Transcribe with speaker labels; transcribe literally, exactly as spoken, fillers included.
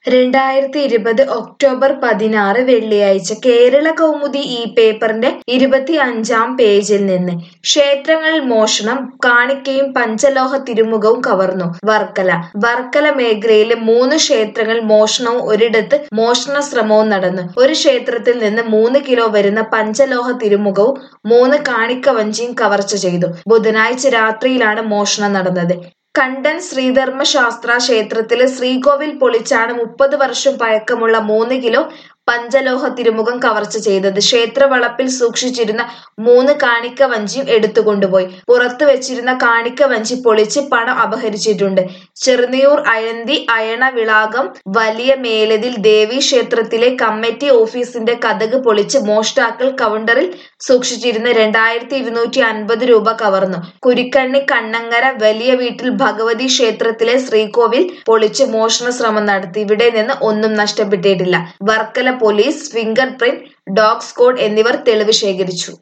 Speaker 1: രണ്ടായിരത്തി ഇരുപത് ഒക്ടോബർ പതിനാറ് വെള്ളിയാഴ്ച കേരള കൗമുദി ഈ പേപ്പറിന്റെ ഇരുപത്തി അഞ്ചാം പേജിൽ നിന്ന് ക്ഷേത്രങ്ങളിൽ മോഷണം, കാണിക്കയും പഞ്ചലോഹ തിരുമുഖവും കവർന്നു. വർക്കല വർക്കല മേഖലയിലെ മൂന്ന് ക്ഷേത്രങ്ങളിൽ മോഷണവും ഒരിടത്ത് മോഷണ ശ്രമവും നടന്നു. ഒരു ക്ഷേത്രത്തിൽ നിന്ന് മൂന്ന് കിലോ വരുന്ന പഞ്ചലോഹ തിരുമുഖവും മൂന്ന് കാണിക്ക വഞ്ചിയും കവർച്ച ചെയ്തു. ബുധനാഴ്ച രാത്രിയിലാണ് മോഷണം നടന്നത്. കണ്ടൻ ശ്രീധർമ്മശാസ്ത്ര ക്ഷേത്രത്തിലെ ശ്രീകോവിൽ പൊളിച്ചാണ് മുപ്പത് വർഷം പഴക്കമുള്ള മൂന്ന് കിലോ പഞ്ചലോഹ തിരുമുഖം കവർച്ച ചെയ്തത്. ക്ഷേത്ര വളപ്പിൽ സൂക്ഷിച്ചിരുന്ന മൂന്ന് കാണിക്ക വഞ്ചിയും എടുത്തുകൊണ്ടുപോയി. പുറത്തു വെച്ചിരുന്ന കാണിക്ക വഞ്ചി പൊളിച്ച് പണം അപഹരിച്ചിട്ടുണ്ട്. ചെറുന്നിയൂർ അഴന്തി അയണ വിളാകം വലിയ മേലതിൽ ദേവി ക്ഷേത്രത്തിലെ കമ്മിറ്റി ഓഫീസിന്റെ കതക് പൊളിച്ച് മോഷ്ടാക്കൾ കൗണ്ടറിൽ സൂക്ഷിച്ചിരുന്ന രണ്ടായിരത്തി ഇരുന്നൂറ്റി അൻപത് രൂപ കവർന്നു. കുരിക്കണ്ണി കണ്ണങ്ങര വലിയ വീട്ടിൽ ഭഗവതി ക്ഷേത്രത്തിലെ ശ്രീകോവിൽ പൊളിച്ച് മോഷണ ശ്രമം നടത്തി. ഇവിടെ നിന്ന് ഒന്നും നഷ്ടപ്പെട്ടിട്ടില്ല. Varkala police, finger print, dog squad എന്നിവർ തെളിവ് ശേഖരിച്ചു.